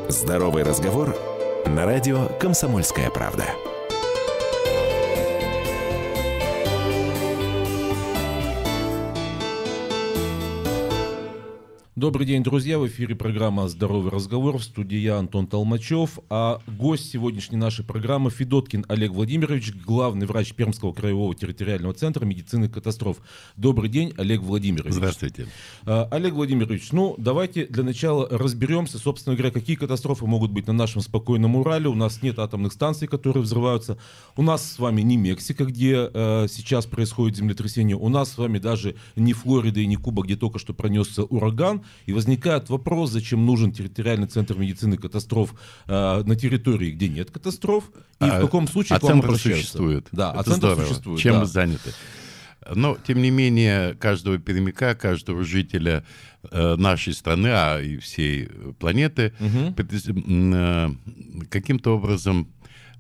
Здоровый разговор на радио «Комсомольская правда». Добрый день, друзья! В эфире программа «Здоровый разговор». В студии я, Антон Толмачев. А гость сегодняшней нашей программы Федоткин Олег Владимирович, главный врач Пермского краевого территориального центра медицины катастроф. Добрый день, Олег Владимирович. Здравствуйте. Олег Владимирович, давайте для начала разберемся, собственно говоря, какие катастрофы могут быть на нашем спокойном Урале. У нас нет атомных станций, которые взрываются. У нас с вами не Мексика, где сейчас происходит землетрясение. У нас с вами даже не Флорида и не Куба, где только что пронесся ураган. И возникает вопрос, зачем нужен территориальный центр медицины катастроф на территории, где нет катастроф, и в каком случае к вам обращаются. Существует. Да, это здорово. Существует. Чем мы заняты. Но, тем не менее, каждого пермяка, каждого жителя нашей страны, а и всей планеты, каким-то образом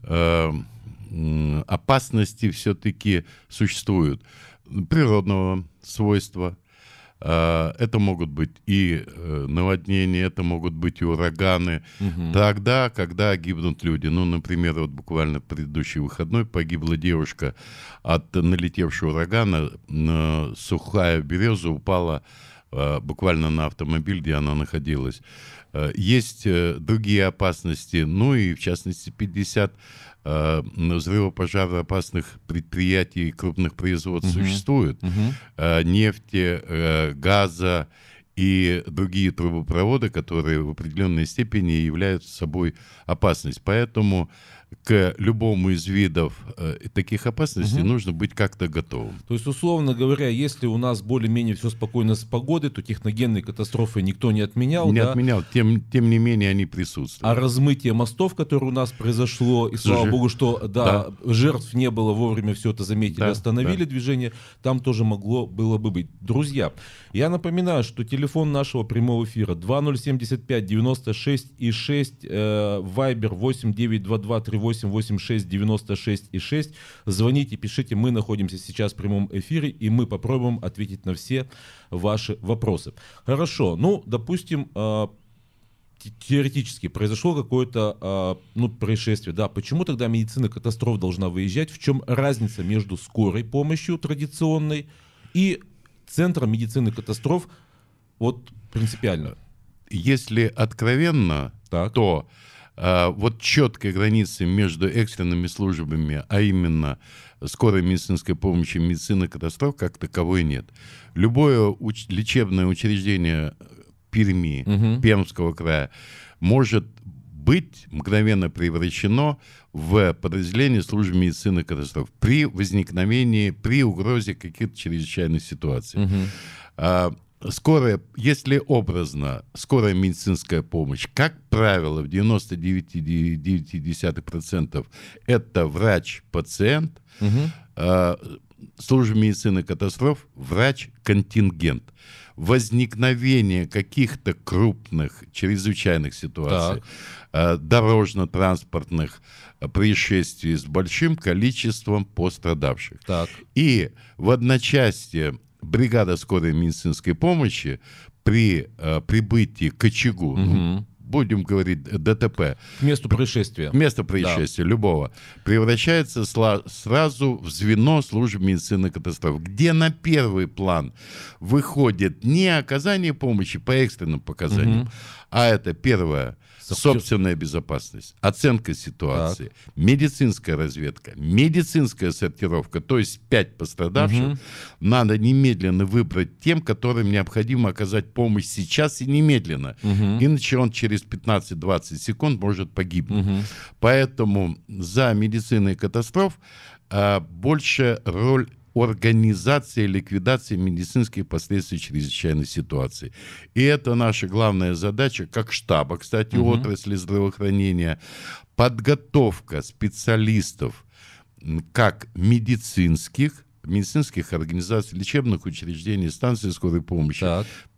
опасности все-таки существуют. Природного свойства. Это могут быть и наводнения, это могут быть и ураганы. Тогда, когда гибнут люди. Например, вот буквально в предыдущий выходной погибла девушка от налетевшего урагана. Сухая береза упала буквально на автомобиль, где она находилась. Есть другие опасности, и в частности 50 взрывопожароопасных предприятий крупных производств существует. Нефти, газа и другие трубопроводы, которые в определенной степени являются собой опасность. Поэтому к любому из видов таких опасностей нужно быть как-то готовым. То есть, условно говоря, если у нас более-менее все спокойно с погодой, то техногенные катастрофы никто не отменял. Отменял, тем не менее они присутствуют. А размытие мостов, которое у нас произошло, и слава богу, что жертв не было, вовремя все это заметили, остановили движение, там тоже могло было бы быть. Друзья, я напоминаю, что телефон нашего прямого эфира 2075-96-6, Вайбер 8922388696-6. Звоните, пишите, мы находимся сейчас в прямом эфире, и мы попробуем ответить на все ваши вопросы. Хорошо, допустим, теоретически произошло какое-то происшествие. Да, почему тогда медицина катастроф должна выезжать? В чем разница между скорой помощью традиционной и центром медицины катастроф? Вот принципиально. Если откровенно, то четкой границы между экстренными службами, а именно скорой медицинской помощи и медицины катастроф, как таковой нет. Любое лечебное учреждение Перми, Пермского края, может быть мгновенно превращено в подразделение службы медицины катастроф при возникновении, при угрозе каких-то чрезвычайных ситуаций. Если образно, скорая медицинская помощь, как правило, в 99,9% это врач-пациент, служба медицины катастроф, врач-контингент. Возникновение каких-то крупных чрезвычайных ситуаций, дорожно-транспортных происшествий с большим количеством пострадавших. И в одночасье бригада скорой медицинской помощи при прибытии к очагу, будем говорить ДТП, к месту происшествия, любого, превращается сразу в звено службы медицины катастроф, где на первый план выходит не оказание помощи по экстренным показаниям, а это первое — собственная безопасность, оценка ситуации, медицинская разведка, медицинская сортировка, то есть 5 пострадавших надо немедленно выбрать тем, которым необходимо оказать помощь сейчас и немедленно. Иначе он через 15-20 секунд может погибнуть. Поэтому за медициной катастроф больше роль организации и ликвидации медицинских последствий чрезвычайной ситуации. И это наша главная задача, как штаба, кстати, отрасли здравоохранения, подготовка специалистов как медицинских организаций, лечебных учреждений, станций скорой помощи,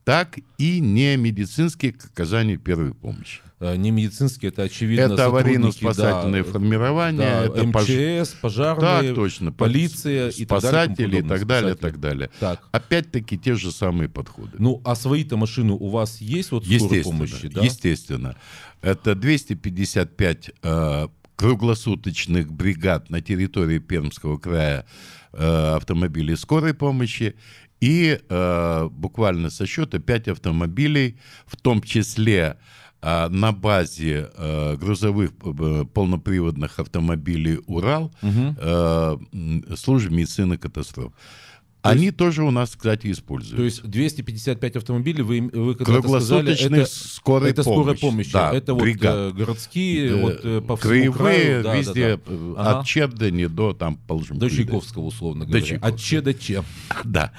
так и не медицинские к оказанию первой помощи. Не медицинские, это очевидно Это сотрудники, аварийно-спасательные формирования, да, это МЧС, пожарные, так, точно, полиция и спасатели и так далее, и спасатели. так далее. Так. Опять-таки те же самые подходы. Ну, а свои-то машины у вас есть вот скорой помощи, да? Естественно. Это 255 круглосуточных бригад на территории Пермского края автомобилей скорой помощи и буквально со счета 5 автомобилей, в том числе на базе грузовых полноприводных автомобилей «Урал» службы медицины катастроф. Они тоже у нас, кстати, используются. То есть 255 автомобилей, вы когда-то сказали, это скорая помощь. Да, это вот городские, вот по всему краевые, краю. Да, везде, Ага. от Чердани до, там, положим, До Чайковского, условно говоря. От Че до Че. Да.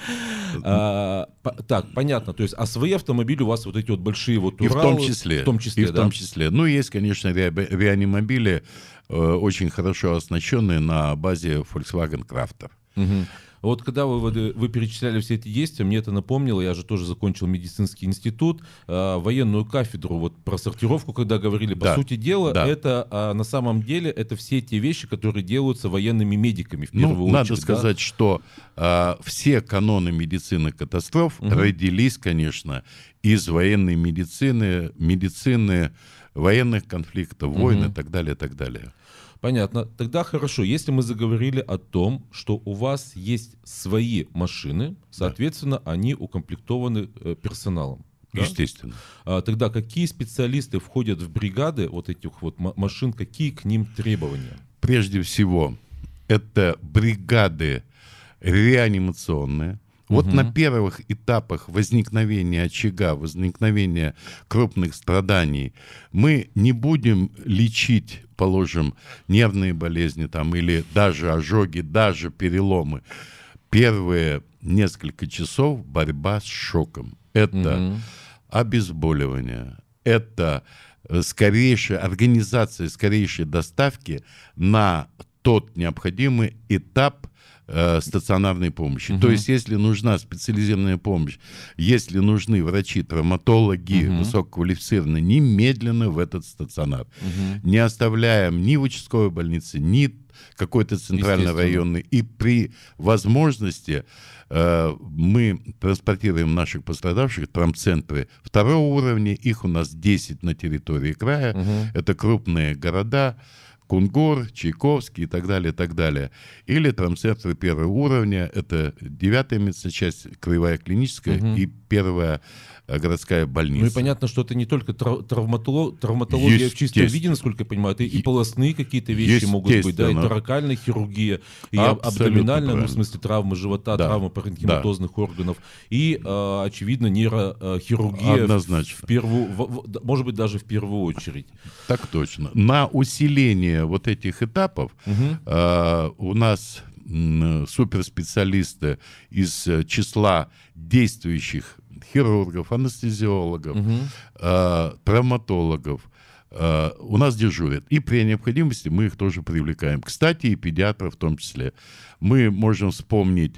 Так, понятно. То есть, а свои автомобили у вас вот эти вот большие вот И Уралы, в том числе. В том числе, и в том числе. Ну, есть, конечно, реанимобили, очень хорошо оснащенные на базе Volkswagen Crafter. Угу. Вот когда вы перечисляли все эти действия, мне это напомнило, я же тоже закончил медицинский институт, военную кафедру, вот про сортировку, когда говорили, по сути дела, это на самом деле это все те вещи, которые делаются военными медиками в первую очередь. Надо сказать, что все каноны медицины катастроф родились, конечно, из военной медицины военных конфликтов, войн и так далее, и так далее. Понятно. Тогда хорошо. Если мы заговорили о том, что у вас есть свои машины, соответственно, они укомплектованы персоналом. Естественно. Да? Тогда какие специалисты входят в бригады вот этих вот машин, какие к ним требования? Прежде всего, это бригады реанимационные. Вот на первых этапах возникновения очага, возникновения крупных страданий мы не будем лечить, положим, нервные болезни там, или даже ожоги, даже переломы. Первые несколько часов борьба с шоком. Это обезболивание, это скорейшая организация, скорейшей доставки на тот необходимый этап стационарной помощи. То есть, если нужна специализированная помощь, если нужны врачи, травматологи, высококвалифицированные, немедленно в этот стационар. Не оставляем ни в участковой больнице, ни какой-то центральной районной. И при возможности мы транспортируем наших пострадавших в травмцентры второго уровня. Их у нас 10 на территории края. Это крупные города. Кунгур, Чайковский и так далее, и так далее. Или травмцентры первого уровня, это 9-я медсанчасть, краевая клиническая и 1-я городская больница. Ну и понятно, что это не только травматология в чистом виде, насколько я понимаю, это и полостные какие-то вещи могут быть, да, и торакальная хирургия, и абдоминальная, ну, в смысле травмы живота, травмы паренхиматозных органов, и, очевидно, нейрохирургия в первую, может быть, даже в первую очередь. Так точно. На усиление вот этих этапов у нас суперспециалисты из числа действующих хирургов, анестезиологов, травматологов у нас дежурят. И при необходимости мы их тоже привлекаем. Кстати, и педиатров в том числе. Мы можем вспомнить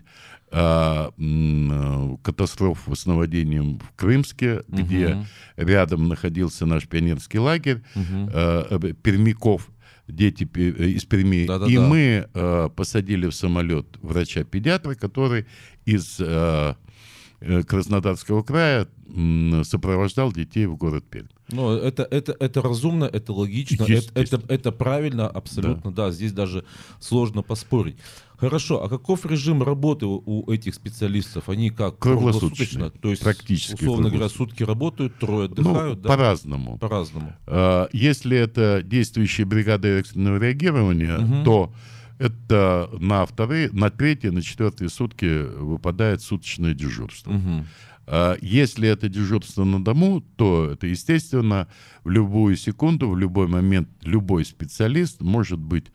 катастрофу с наводнением в Крымске, где рядом находился наш пионерский лагерь пермяков, дети из Перми. И мы посадили в самолет врача-педиатра, который из Краснодарского края сопровождал детей в город Пермь. Ну, это разумно, это логично, это правильно, абсолютно, да, здесь даже сложно поспорить. Хорошо, а каков режим работы у этих специалистов? Они как? Круглосуточно. То есть, практически условно говоря, сутки работают, трое отдыхают? Ну, по-разному. По-разному. Если это действующие бригады экстренного реагирования, то это на третьи, на четвертые сутки выпадает суточное дежурство. Если это дежурство на дому, то это, естественно, в любую секунду, в любой момент любой специалист может быть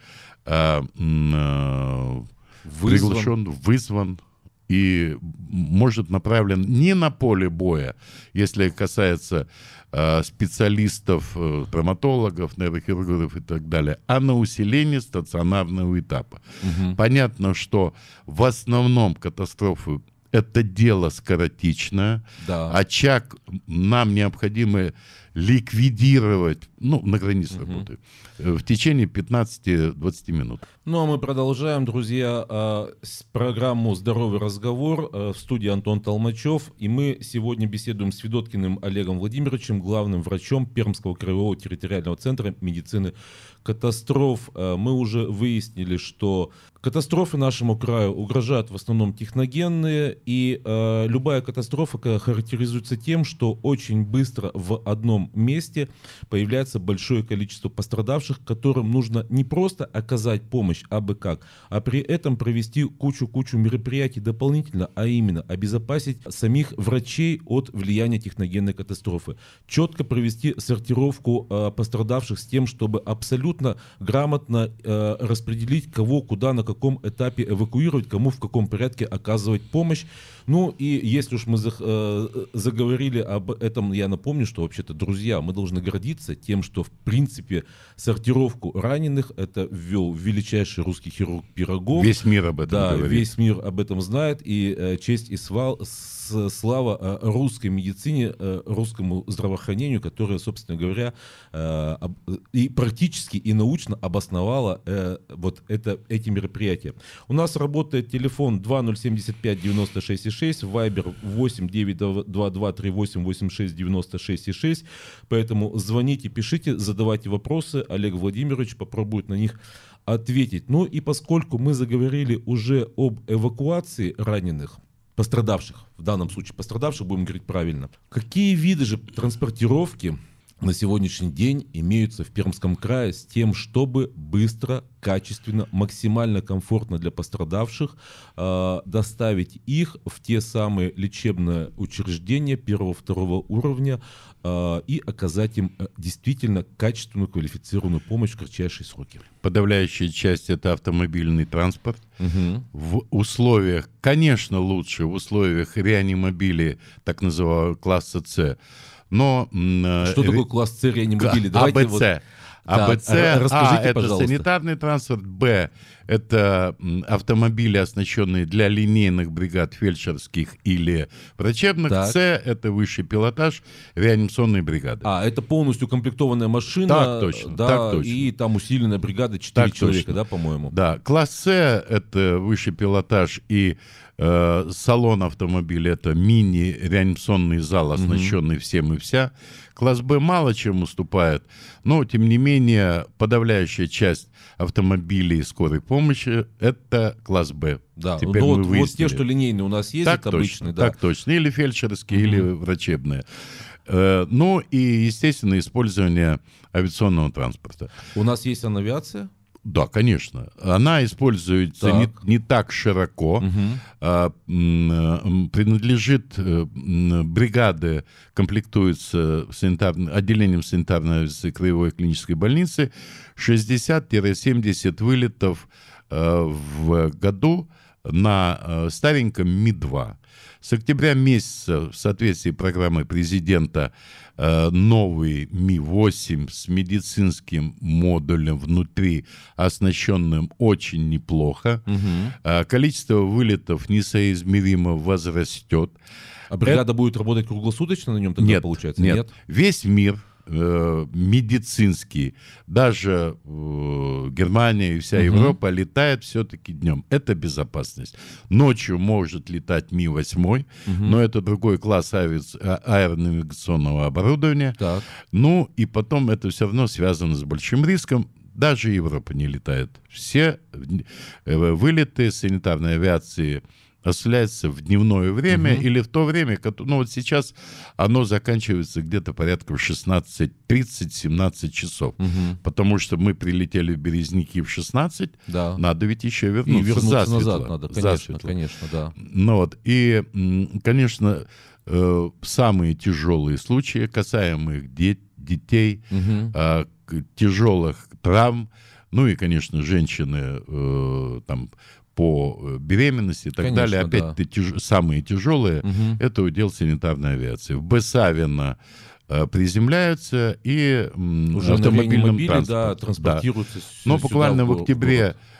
приглашен, вызван и может направлен не на поле боя, если касается специалистов, травматологов, нейрохирургов и так далее, а на усиление стационарного этапа. Понятно, что в основном катастрофы это дело скоротечное. Да. Очаг нам необходимо ликвидировать, на границе работы, в течение 15-20 минут. Ну, а мы продолжаем, друзья, программу «Здоровый разговор». В студии Антон Толмачев. И мы сегодня беседуем с Федоткиным Олегом Владимировичем, главным врачом Пермского краевого территориального центра медицины катастроф. Мы уже выяснили, что катастрофы нашему краю угрожают в основном техногенные, и любая катастрофа характеризуется тем, что очень быстро в одном месте появляется большое количество пострадавших, которым нужно не просто оказать помощь абы как, а при этом провести кучу мероприятий дополнительно, а именно обезопасить самих врачей от влияния техногенной катастрофы, четко провести сортировку пострадавших с тем, чтобы абсолютно грамотно распределить, кого, куда, на каком этапе эвакуировать, кому в каком порядке оказывать помощь. Ну и если уж мы заговорили об этом, я напомню, что вообще-то, друзья, мы должны гордиться тем, что в принципе сортировку раненых это ввел величайший русский хирург Пирогов. Весь мир об этом говорит. Весь мир об этом знает, и честь и слава русской медицине, русскому здравоохранению, которое, собственно говоря, и практически и научно обосновало вот эти мероприятия. У нас работает телефон 2075-96-6, Вайбер 8-922-38-86-96-6, поэтому звоните, пишите, задавайте вопросы, Олег Владимирович попробует на них ответить. Ну и поскольку мы заговорили уже об эвакуации раненых, пострадавших, в данном случае пострадавших, будем говорить правильно. Какие виды же транспортировки на сегодняшний день имеются в Пермском крае с тем, чтобы быстро, качественно, максимально комфортно для пострадавших доставить их в те самые лечебные учреждения первого-второго уровня и оказать им действительно качественную, квалифицированную помощь в кратчайшие сроки? Подавляющая часть — это автомобильный транспорт. В условиях, конечно, лучше в условиях реанимобилей, так называемого класса С. Но что такое класс С реанимобили? АБЦ. Расскажите, это пожалуйста. санитарный транспорт. Б — это автомобили, оснащенные для линейных бригад фельдшерских или врачебных. Так. С — это высший пилотаж, реанимационные бригады. Это полностью укомплектованная машина. Так точно, Да, так точно. И там усиленная бригада 4 Так человека, точно. да, по-моему? Да, класс С — это высший пилотаж и салон автомобиля — это мини-реанимационный зал, оснащенный всем и вся. Класс Б мало чем уступает, но, тем не менее, подавляющая часть автомобилей скорой помощи — это класс Б. Да, Теперь мы вот выяснили. те, что линейные у нас ездят, Так точно, обычные, да. так точно. Или фельдшерские, или врачебные. Ну и, естественно, использование авиационного транспорта. У нас есть анавиация? Да, конечно. Она используется не так широко. Принадлежит бригады, комплектуются отделением санитарной авиации краевой клинической больницы 60-70 вылетов в году на стареньком Ми-2. С октября месяца в соответствии с программой президента новый Ми-8 с медицинским модулем внутри, оснащенным очень неплохо. Количество вылетов несоизмеримо возрастет. А бригада будет работать круглосуточно на нем тогда, получается? Нет. Весь мир медицинский, даже Германия и вся Европа летает все-таки днем. Это безопасность. Ночью может летать Ми-8, но это другой класс аэронавигационного оборудования. Так. Ну и потом это все равно связано с большим риском. Даже Европа не летает. Все вылеты санитарной авиации осуществляется в дневное время или в то время, вот сейчас оно заканчивается где-то порядка в 16:30-17 часов. Потому что мы прилетели в Березники в 16, надо ведь еще вернуться. И вернуться засветло, назад надо, конечно, да. Ну вот, и, конечно, самые тяжелые случаи, касаемых детей, тяжелых травм, ну и, конечно, женщины там по беременности и так далее. Опять-таки, самые тяжелые — это удел санитарной авиации. В Бесавино приземляются и уже автомобильным транспортом. транспортируются. Но буквально в октябре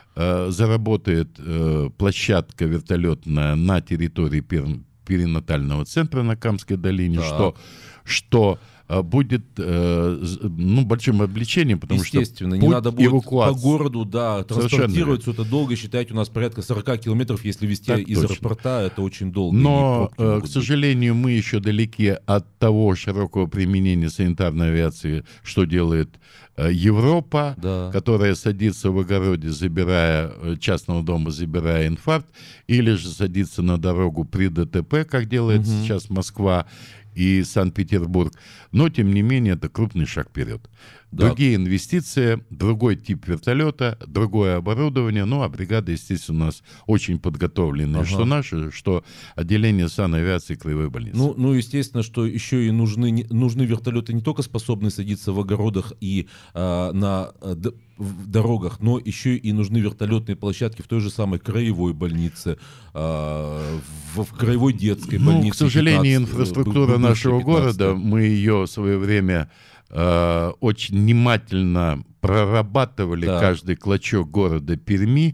заработает площадка вертолетная на территории перинатального центра на Камской долине, что будет большим облегчением, потому что естественно, не надо будет эвакуации. по городу транспортировать, все это долго, считайте, у нас порядка 40 километров, если везти так из точно. аэропорта, это очень долго. Но, к сожалению, мы еще далеки от того широкого применения санитарной авиации, что делает Европа, которая садится в огороде, забирая частного дома, забирая инфаркт, или же садится на дорогу при ДТП, как делает сейчас Москва и Санкт-Петербург. Но, тем не менее, это крупный шаг вперед. Да. Другие инвестиции, другой тип вертолета, другое оборудование. Ну, а бригада, естественно, у нас очень подготовленная. Что наши, что отделение санавиации краевой больницы. Ну, естественно, что еще и нужны вертолеты, не только способные садиться в огородах и в дорогах, но еще и нужны вертолетные площадки в той же самой краевой больнице, в краевой детской больнице. К сожалению, инфраструктура нашего города, мы ее в свое время очень внимательно прорабатывали, каждый клочок города Перми.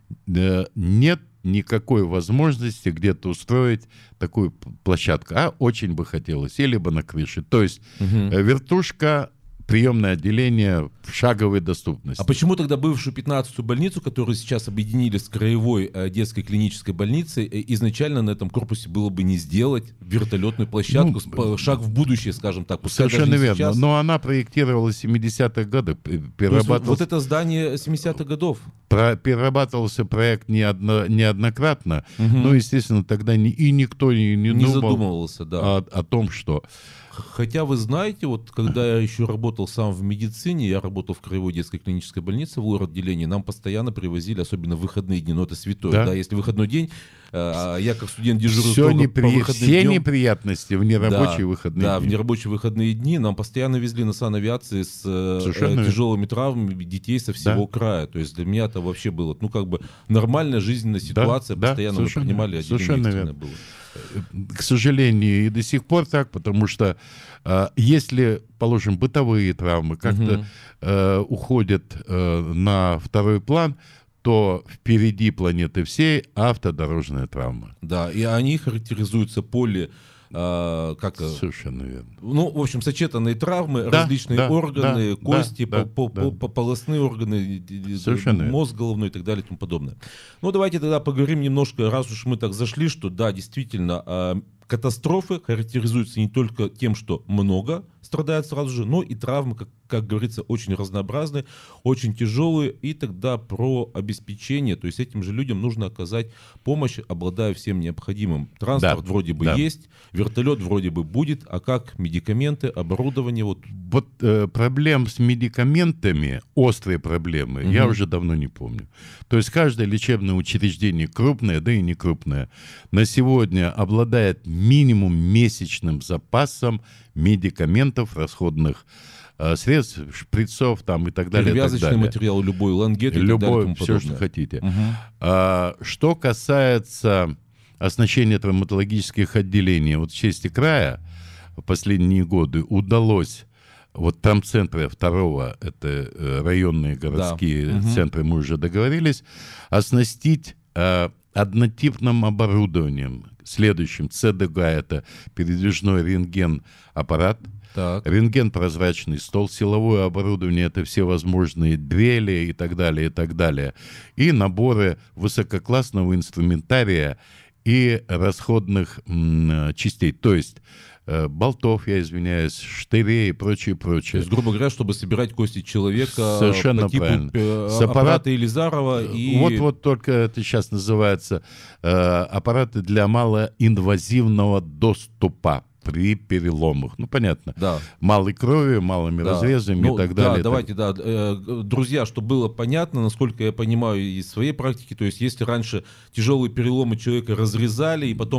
Нет никакой возможности где-то устроить такую площадку. А очень бы хотелось. Или бы на крыше. То есть вертушка, приемное отделение в шаговой доступности. А почему тогда бывшую 15-ю больницу, которую сейчас объединили с краевой детской клинической больницей, изначально на этом корпусе было бы не сделать вертолетную площадку, шаг в будущее, скажем так? Совершенно верно. Сейчас. Но она проектировалась в 70-х годах. Вот это здание 70-х годов? Перерабатывался проект неоднократно, но, естественно, тогда никто не задумывался о том, что... Хотя вы знаете, вот когда я еще работал сам в медицине, я работал в краевой детской клинической больнице в лор-отделении, нам постоянно привозили, особенно в выходные дни, но это святое, да, если выходной день, я как студент дежурил по выходным все днем, неприятности в нерабочие выходные дни. Да, в нерабочие выходные дни нам постоянно везли на санавиации с тяжелыми травмами детей со всего края, то есть для меня это вообще было, нормальная жизненная ситуация, постоянно мы принимали отделение было. К сожалению, и до сих пор так, потому что если, положим, бытовые травмы как-то уходят на второй план, то впереди планеты всей автодорожная травма. Да, и они характеризуются Совершенно верно. В общем, сочетанные травмы, различные органы, кости, полостные органы, мозг головной и так далее и тому подобное. Давайте тогда поговорим немножко, раз уж мы так зашли, что да, действительно, катастрофы характеризуются не только тем, что много страдают сразу же, но и травмы, как говорится, очень разнообразные, очень тяжелые. И тогда про обеспечение, то есть этим же людям нужно оказать помощь, обладая всем необходимым. Транспорт вроде бы есть, вертолет вроде бы будет, а как медикаменты, оборудование? Проблем с медикаментами, острые проблемы, я уже давно не помню. То есть каждое лечебное учреждение, крупное, да и не крупное, на сегодня обладает минимум месячным запасом медикаментов, расходных средств, шприцов там, и так далее. Перевязочный материал, любой лангет и так далее, и тому все, что хотите. Что касается оснащения травматологических отделений, в чести края в последние годы удалось травмцентры второго, это районные городские центры, мы уже договорились, оснастить однотипным оборудованием. Следующим ЦДГ — это передвижной рентген-аппарат, рентген-прозрачный стол, силовое оборудование — это всевозможные дрели и так далее, и так далее. И наборы высококлассного инструментария и расходных частей. То есть болтов, я извиняюсь, штырей и прочее. То есть, грубо говоря, чтобы собирать кости человека совершенно по типу правильно. аппарата Елизарова. Вот только это сейчас называется аппараты для малоинвазивного доступа при переломах. Понятно. Да. Малой крови, малыми разрезами и так далее. Давайте, друзья, чтобы было понятно, насколько я понимаю из своей практики, то есть если раньше тяжелые переломы человека разрезали, и потом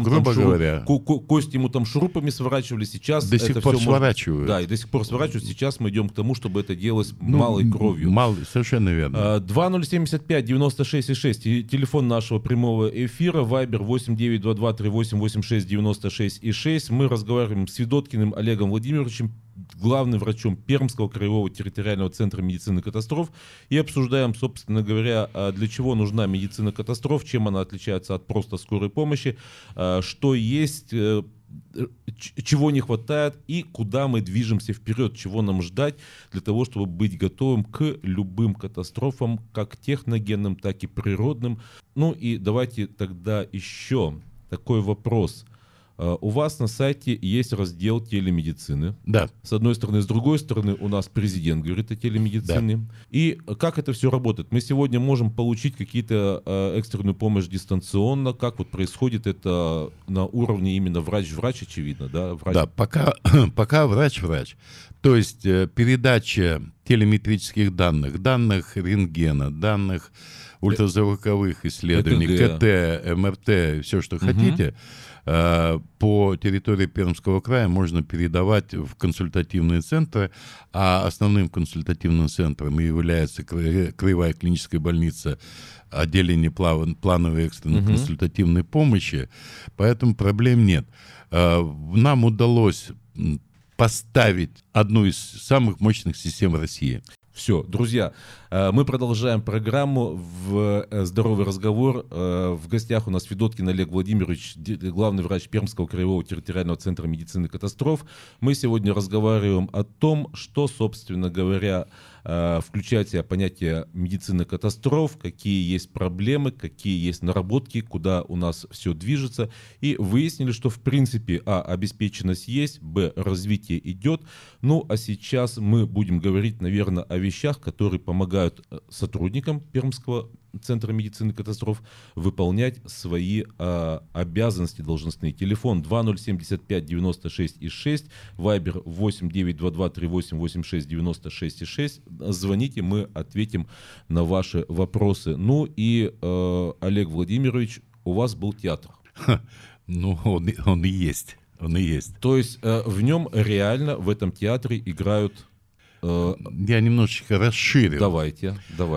кости ему шурупами сворачивали, сейчас до сих пор сворачивают. Да, и до сих пор сворачивают. Сейчас мы идем к тому, чтобы это делалось малой кровью. Совершенно верно. 2075-96-6, телефон нашего прямого эфира, Вайбер 8922-3886-96-6. Мы разговариваем с Федоткиным Олегом Владимировичем, главным врачом Пермского краевого территориального центра медицины катастроф и обсуждаем, собственно говоря, для чего нужна медицина катастроф, чем она отличается от просто скорой помощи, что есть, чего не хватает и куда мы движемся вперед, чего нам ждать для того, чтобы быть готовым к любым катастрофам, как техногенным, так и природным. Ну и давайте тогда еще такой вопрос. У вас на сайте есть раздел телемедицины. Да. С одной стороны. С другой стороны, у нас президент говорит о телемедицине. Да. И как это все работает? Мы сегодня можем получить какие-то экстренную помощь дистанционно. Как вот происходит это на уровне именно врач-врач, очевидно, да? Врач. Да, пока врач-врач. То есть передача телеметрических данных рентгена, данных ультразвуковых исследований, КТ, МРТ, все, что хотите, по территории Пермского края можно передавать в консультативные центры, а основным консультативным центром является Краевая клиническая больница отделение плановой экстренной консультативной помощи, поэтому проблем нет. Нам удалось поставить одну из самых мощных систем в России. Все, друзья, мы продолжаем программу в «Здоровый разговор». В гостях у нас Федоткин Олег Владимирович, главный врач Пермского краевого территориального центра медицины катастроф. Мы сегодня разговариваем о том, что, собственно говоря, включает в себя понятие медицины катастроф, какие есть проблемы, какие есть наработки, куда у нас все движется. И выяснили, что в принципе, обеспеченность есть, развитие идет. Ну, а сейчас мы будем говорить, наверное, о вещах, которые помогают сотрудникам Пермского центра медицины катастроф выполнять свои обязанности должностные. Телефон 2075-96-6, Вайбер 8922-3886-96-6. Звоните, мы ответим на ваши вопросы. Ну и, Олег Владимирович, у вас был театр. Ну, он и есть. Он и есть. То есть в нем реально, в этом театре играют... Я немножечко расширю. Давайте.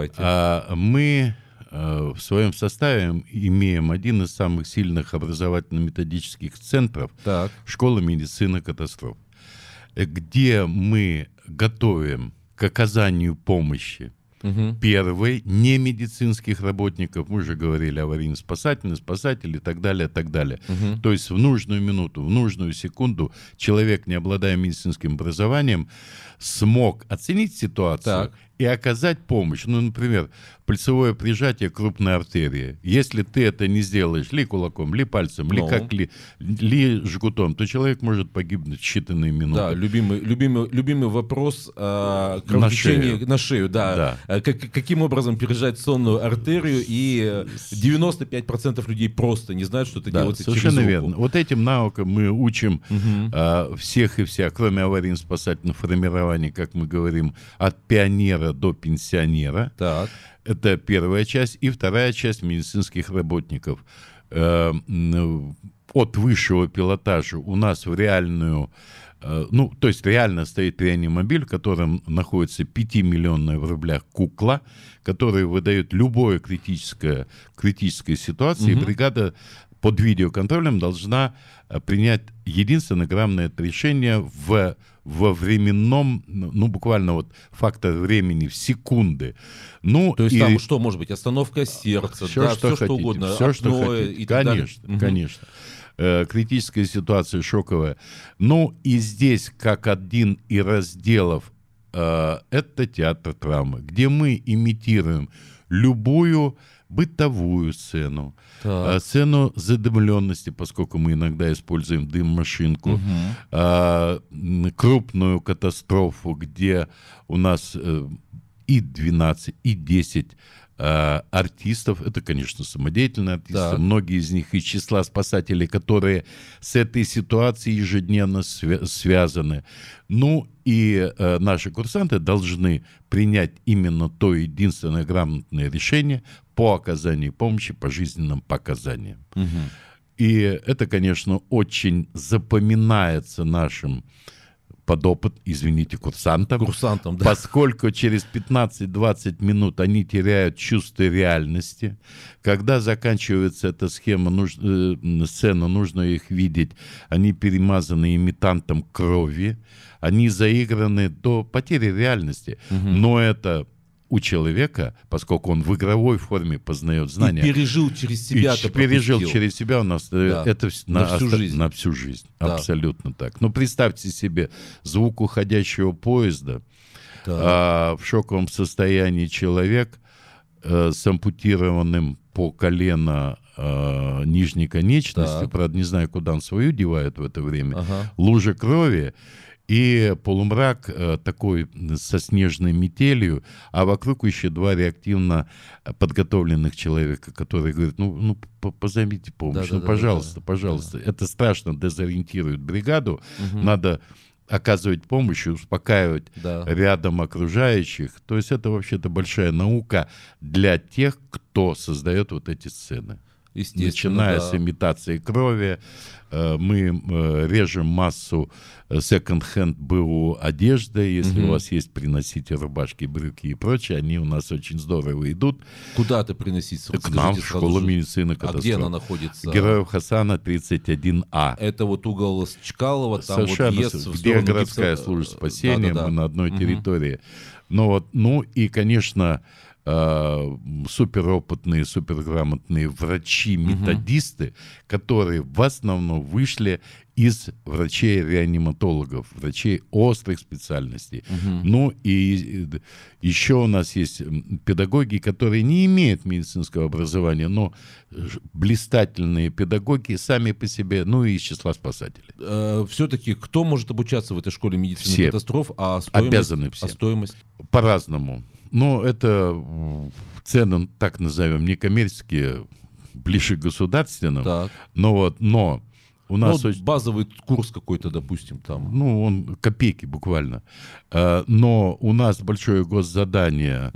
Мы в своем составе имеем один из самых сильных образовательно-методических центров школы медицины катастроф, где мы готовим к оказанию помощи первой немедицинских работников, мы уже говорили аварийно-спасательные, спасатели и так далее, так далее. То есть в нужную минуту, в нужную секунду человек, не обладая медицинским образованием, смог оценить ситуацию и оказать помощь. Ну, например, пальцевое прижатие крупной артерии. Если ты это не сделаешь ли кулаком, ли пальцем, ли жгутом, то человек может погибнуть в считанные минуты. Да, любимый вопрос кровотечения на шею. Да. Каким образом пережать сонную артерию, и 95% людей просто не знают, что это делается через руку. Совершенно верно. Вот этим навыкам мы учим всех и вся, кроме аварийно-спасательного формирования, как мы говорим, от пионера до пенсионера. Так. Это первая часть. И вторая часть медицинских работников. От высшего пилотажа у нас в реальную... то есть реально стоит реанимобиль, в котором находится 5-миллионная в рублях кукла, которая выдает любое критической ситуации. И бригада под видеоконтролем должна принять единственное грамотное решение во временном, буквально вот фактор времени в секунды. То есть там что может быть? Остановка сердца, все что угодно. Все, что хотите. Конечно. Критическая ситуация, шоковая. Ну и здесь, как один из разделов, это театр травмы, где мы имитируем любую бытовую сцену, сцену задымленности, поскольку мы иногда используем дым-машинку, крупную катастрофу, где у нас и 12, и 10 артистов, это, конечно, самодеятельные артисты, многие из них из числа спасателей, которые с этой ситуацией ежедневно связаны. Ну и наши курсанты должны принять именно то единственное грамотное решение по оказанию помощи по жизненным показаниям. И это, конечно, очень запоминается нашим курсантам, да. поскольку через 15-20 минут они теряют чувство реальности. Когда заканчивается эта сцена, нужно их видеть, они перемазаны имитантом крови, они заиграны до потери реальности. Но это у человека, поскольку он в игровой форме познает знания. И пережил через себя. Пережил через себя у нас это на всю жизнь. На всю жизнь. Да. Абсолютно так. Ну, представьте себе звук уходящего поезда, в шоковом состоянии человек с ампутированным по колено нижней конечностью, правда, не знаю, куда он свою девает в это время, лужа крови, и полумрак такой со снежной метелью, а вокруг еще два реактивно подготовленных человека, которые говорят, позовите помощь, пожалуйста. Это страшно дезориентирует бригаду, надо оказывать помощь, успокаивать рядом окружающих. То есть это вообще-то большая наука для тех, кто создает вот эти сцены. Начиная с имитации крови, мы режем массу секонд-хенд БУ одежды. Если у вас есть, приносите рубашки, брюки и прочее. Они у нас очень здорово идут. Куда это приносить? К нам, в школу медицины катастроф. А где она находится? Героев Хасана, 31А. Это вот угол Чкалова, там совершенно, вот въезд где городская служба спасения, мы на одной территории. И, конечно, суперопытные, суперграмотные врачи-методисты, которые в основном вышли из врачей-реаниматологов, врачей острых специальностей. И еще у нас есть педагоги, которые не имеют медицинского образования, но блистательные педагоги сами по себе, из числа спасателей. Все-таки кто может обучаться в этой школе медицины все. Катастроф? Обязаны все. А стоимость? По-разному. Это цены, так назовем, некоммерческие, ближе к государственным. Так. Но у нас... базовый курс какой-то, допустим, там. Он копейки буквально. Но у нас большое госзадание.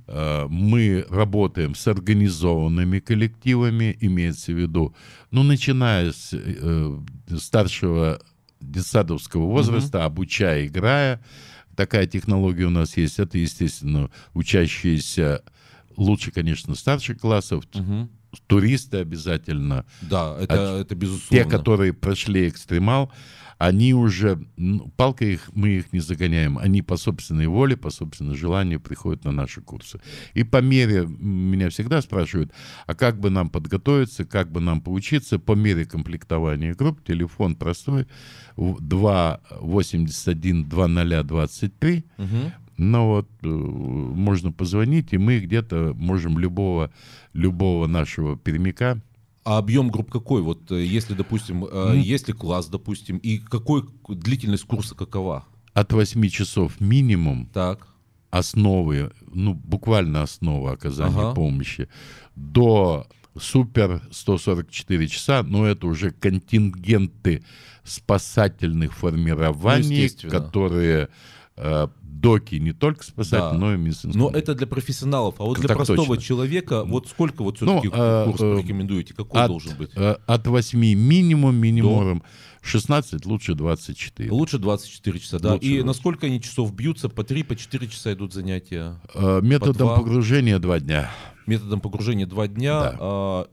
Мы работаем с организованными коллективами, имеется в виду, начиная с старшего детсадовского возраста, обучая, играя. Такая технология у нас есть. Это, естественно, учащиеся лучше, конечно, старших классов, туристы обязательно. Да, это безусловно. Те, которые прошли экстремал, они уже, мы их не загоняем, они по собственной воле, по собственному желанию приходят на наши курсы. И по мере, меня всегда спрашивают, а как бы нам подготовиться, как бы нам поучиться, по мере комплектования групп, телефон простой, 281-2023, можно позвонить, и мы где-то можем любого нашего пермяка. А объем групп какой? Вот если, допустим, если класс, допустим, и какой длительность курса какова? От 8 часов минимум. Так. Основы, буквально основа оказания помощи, до супер 144 часа, но это уже контингенты спасательных формирований, которые... доки не только спасать, но и медицинские. Но это для профессионалов. А вот для простого человека, вот сколько все-таки курс порекомендуете? Какой должен быть? От 8 минимум, 16, лучше 24. Лучше 24 часа, да. Лучше, и на сколько они часов бьются? По 3, по 4 часа идут занятия? Методом погружения 2 дня. Методом погружения 2 дня. Да.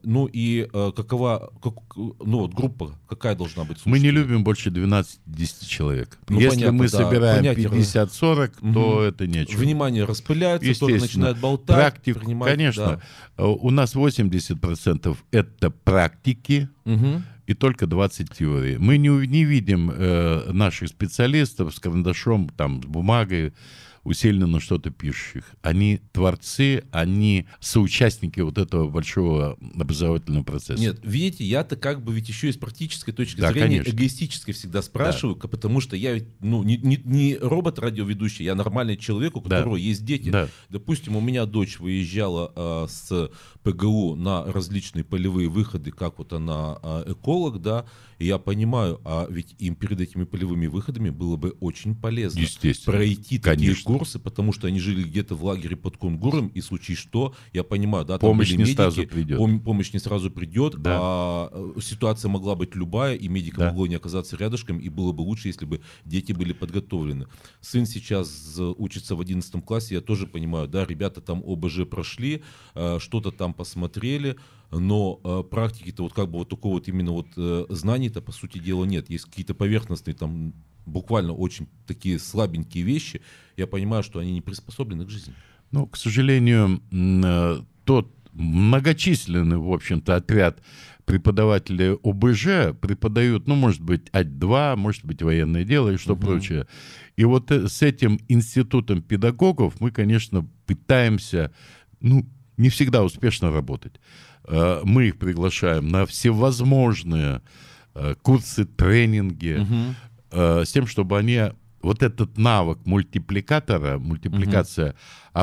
Группа какая должна быть? Мы не любим больше 12-10 человек. Если мы собираем 50-40, то это не о чем. Внимание распыляется, кто-то начинает болтать. Практику, конечно. Да. У нас 80% это практики, и только 20 теорий. Мы не видим наших специалистов с карандашом, с бумагой, усиленно что-то пишущих. Они творцы, они соучастники вот этого большого образовательного процесса. Нет, видите, я-то ведь еще и с практической точки зрения, конечно, эгоистической всегда спрашиваю, потому что я ведь, не робот-радиоведущий, я нормальный человек, у которого есть дети. Да. Допустим, у меня дочь выезжала с ПГУ на различные полевые выходы, как вот она эколог, да, и я понимаю, а ведь им перед этими полевыми выходами было бы очень полезно пройти такие курсы, курсы, потому что они жили где-то в лагере под Кунгуром, и в случае что, я понимаю, да, там Помощь были не медики, сразу придет. помощь не сразу придет, Да. а ситуация могла быть любая, и медика Да. могло не оказаться рядышком, и было бы лучше, если бы дети были подготовлены. Сын сейчас учится в 11 классе, я тоже понимаю, да, ребята там ОБЖ прошли, что-то там посмотрели, но практики-то вот как бы вот такого вот именно вот знаний-то по сути дела нет. Есть какие-то поверхностные там буквально очень такие слабенькие вещи. Я понимаю, что они не приспособлены к жизни. Ну, к сожалению, тот многочисленный, в общем-то, отряд преподавателей ОБЖ преподают, ну, может быть, АТ-2, может быть, военное дело и что прочее. И вот с этим институтом педагогов мы, конечно, пытаемся, ну, не всегда успешно работать. Мы их приглашаем на всевозможные курсы, тренинги, с тем, чтобы они вот этот навык мультипликатора, мультипликация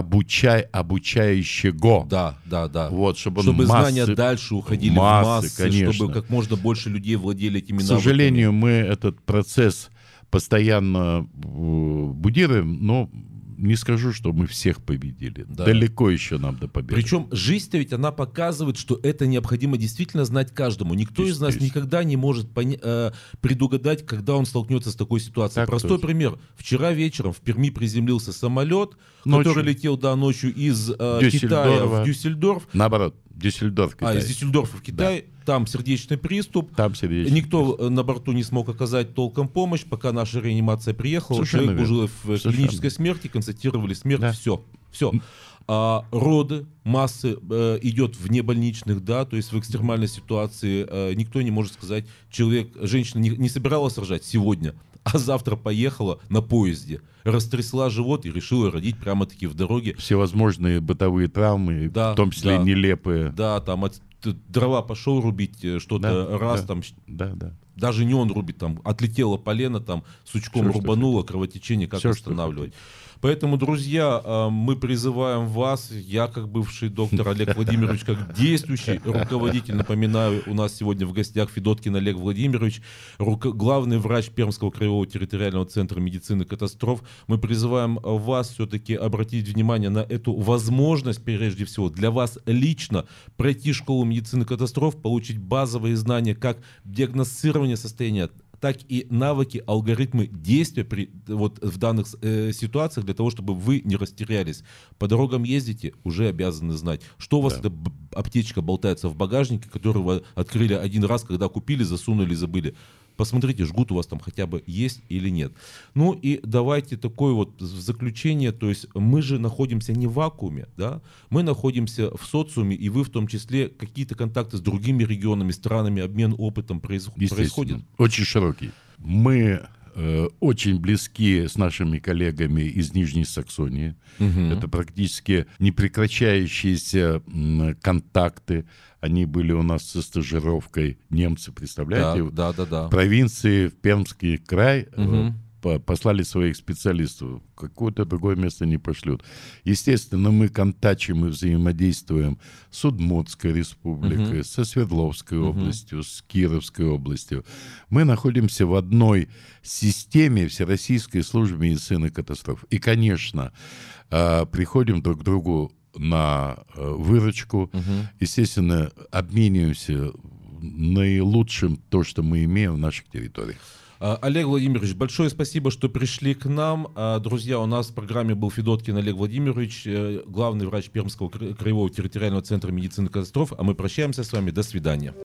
обучающего. Да. Вот, чтобы Чтобы он знания дальше уходили в массы, конечно. чтобы как можно больше людей владели этими К навыками. сожалению, мы этот процесс постоянно будируем, но не скажу, что мы всех победили. Да. Далеко еще нам до победы. Причем жизнь-то ведь она показывает, что это необходимо действительно знать каждому. Никто из нас никогда не может предугадать, когда он столкнется с такой ситуацией. Так Простой точно. пример. Вчера вечером в Перми приземлился самолет, Ночью. который летел ночью из Китая Дюссельдорфа. в Дюссельдорф. Наоборот, Дюссельдорф, Китай. Из Дюссельдорфа в Китай. Там сердечный приступ. Там сердечный Никто на борту не смог оказать толком помощь, пока наша реанимация приехала. Совершенно Человек был верно. в Совершенно. клинической смерти, констатировали смерть, Да. все. Роды, массы идет в небольничных, да, то есть в экстремальной ситуации никто не может сказать, женщина не собиралась рожать сегодня, а завтра поехала на поезде, растрясла живот и решила родить прямо-таки в дороге. Всевозможные бытовые травмы, Да, в том числе да. нелепые. Да, там дрова пошел рубить, что-то раз, там Да. даже не он рубит, там отлетело полено, там сучком Всё, что рубануло, кровотечение, как Всё, что останавливать. Поэтому, друзья, мы призываем вас, я как бывший доктор Олег Владимирович, как действующий руководитель, напоминаю, у нас сегодня в гостях Федоткин Олег Владимирович, главный врач Пермского краевого территориального центра медицины катастроф. Мы призываем вас все-таки обратить внимание на эту возможность, прежде всего, для вас лично пройти школу медицины катастроф, получить базовые знания как диагностирование состояния, так и навыки, алгоритмы действия в данных ситуациях для того, чтобы вы не растерялись. По дорогам ездите, уже обязаны знать, что у вас эта аптечка болтается в багажнике, которую вы открыли один раз, когда купили, засунули, забыли. Посмотрите, жгут у вас там хотя бы есть или нет. Ну и давайте такое вот в заключение, то есть мы же находимся не в вакууме, да? Мы находимся в социуме, и вы в том числе какие-то контакты с другими регионами, странами, обмен опытом происходит. Очень широкий. Мы очень близки с нашими коллегами из Нижней Саксонии. Это практически непрекращающиеся контакты. Они были у нас со стажировкой. Немцы, представляете? Да. В провинции, в Пермский край послали своих специалистов. Какое-то другое место не пошлют. Естественно, мы контачим и взаимодействуем с Удмуртской республикой, со Свердловской областью, с Кировской областью. Мы находимся в одной системе Всероссийской службы медицины катастроф. И, конечно, приходим друг к другу на выручку. Естественно, обмениваемся наилучшим то, что мы имеем в наших территориях. Олег Владимирович, большое спасибо, что пришли к нам. Друзья, у нас в программе был Федоткин Олег Владимирович, главный врач Пермского краевого территориального центра медицины катастроф. А мы прощаемся с вами. До свидания.